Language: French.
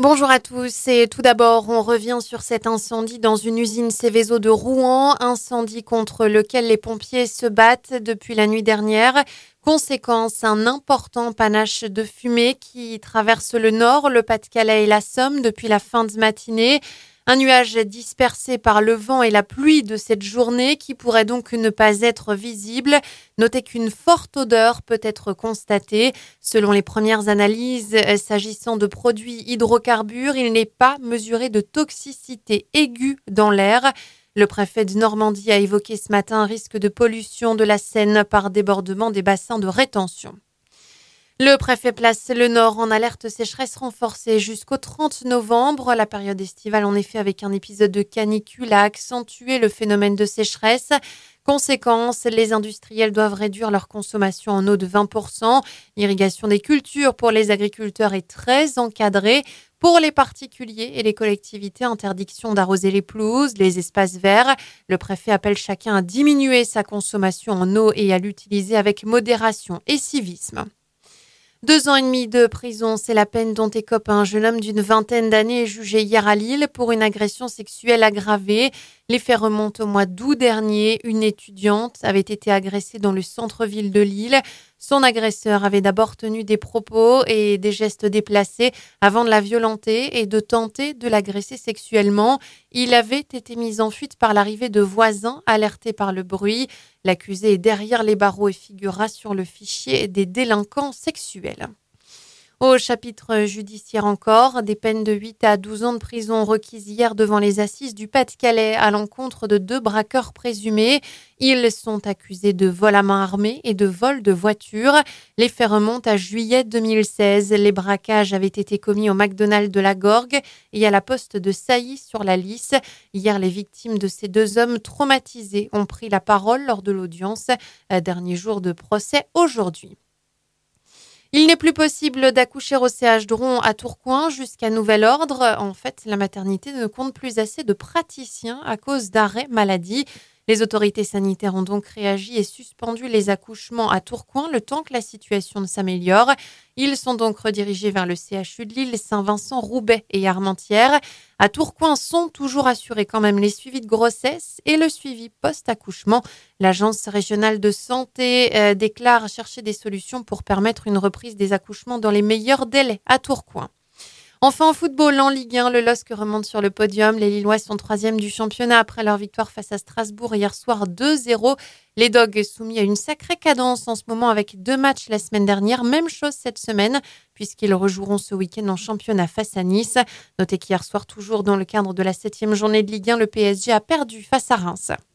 Bonjour à tous et tout d'abord, on revient sur cet incendie dans une usine Seveso de Rouen, incendie contre lequel les pompiers se battent depuis la nuit dernière. Conséquence, un important panache de fumée qui traverse le Nord, le Pas-de-Calais et la Somme depuis la fin de matinée. Un nuage dispersé par le vent et la pluie de cette journée qui pourrait donc ne pas être visible. Notez qu'une forte odeur peut être constatée. Selon les premières analyses, s'agissant de produits hydrocarbures, il n'est pas mesuré de toxicité aiguë dans l'air. Le préfet de Normandie a évoqué ce matin un risque de pollution de la Seine par débordement des bassins de rétention. Le préfet place le Nord en alerte sécheresse renforcée jusqu'au 30 novembre. La période estivale, en effet, avec un épisode de canicule, a accentué le phénomène de sécheresse. Conséquence, les industriels doivent réduire leur consommation en eau de 20%. L'irrigation des cultures pour les agriculteurs est très encadrée. Pour les particuliers et les collectivités, interdiction d'arroser les pelouses, les espaces verts. Le préfet appelle chacun à diminuer sa consommation en eau et à l'utiliser avec modération et civisme. 2 ans et demi de prison, c'est la peine dont écope un jeune homme d'une vingtaine d'années jugé hier à Lille pour une agression sexuelle aggravée. Les faits remontent au mois d'août dernier. Une étudiante avait été agressée dans le centre-ville de Lille. Son agresseur avait d'abord tenu des propos et des gestes déplacés avant de la violenter et de tenter de l'agresser sexuellement. Il avait été mis en fuite par l'arrivée de voisins alertés par le bruit. L'accusé est derrière les barreaux et figurera sur le fichier des délinquants sexuels. Au chapitre judiciaire encore, des peines de 8 à 12 ans de prison requises hier devant les assises du Pas-de-Calais à l'encontre de 2 braqueurs présumés. Ils sont accusés de vol à main armée et de vol de voiture. Les faits remontent à juillet 2016. Les braquages avaient été commis au McDonald's de la Gorgue et à la poste de Sailly-sur-la-Lys. Hier, les victimes de ces 2 hommes traumatisés ont pris la parole lors de l'audience. Dernier jour de procès aujourd'hui. Il n'est plus possible d'accoucher au CH de Rouen à Tourcoing jusqu'à nouvel ordre. En fait, la maternité ne compte plus assez de praticiens à cause d'arrêt maladie. Les autorités sanitaires ont donc réagi et suspendu les accouchements à Tourcoing le temps que la situation s'améliore. Ils sont donc redirigés vers le CHU de Lille, Saint-Vincent, Roubaix et Armentières. À Tourcoing sont toujours assurés quand même les suivis de grossesse et le suivi post-accouchement. L'Agence régionale de santé déclare chercher des solutions pour permettre une reprise des accouchements dans les meilleurs délais à Tourcoing. Enfin, en football, en Ligue 1, le LOSC remonte sur le podium. Les Lillois sont 3e du championnat après leur victoire face à Strasbourg hier soir 2-0. Les Dogs soumis à une sacrée cadence en ce moment avec 2 matchs la semaine dernière. Même chose cette semaine puisqu'ils rejoueront ce week-end en championnat face à Nice. Notez qu'hier soir, toujours dans le cadre de la 7e journée de Ligue 1, le PSG a perdu face à Reims.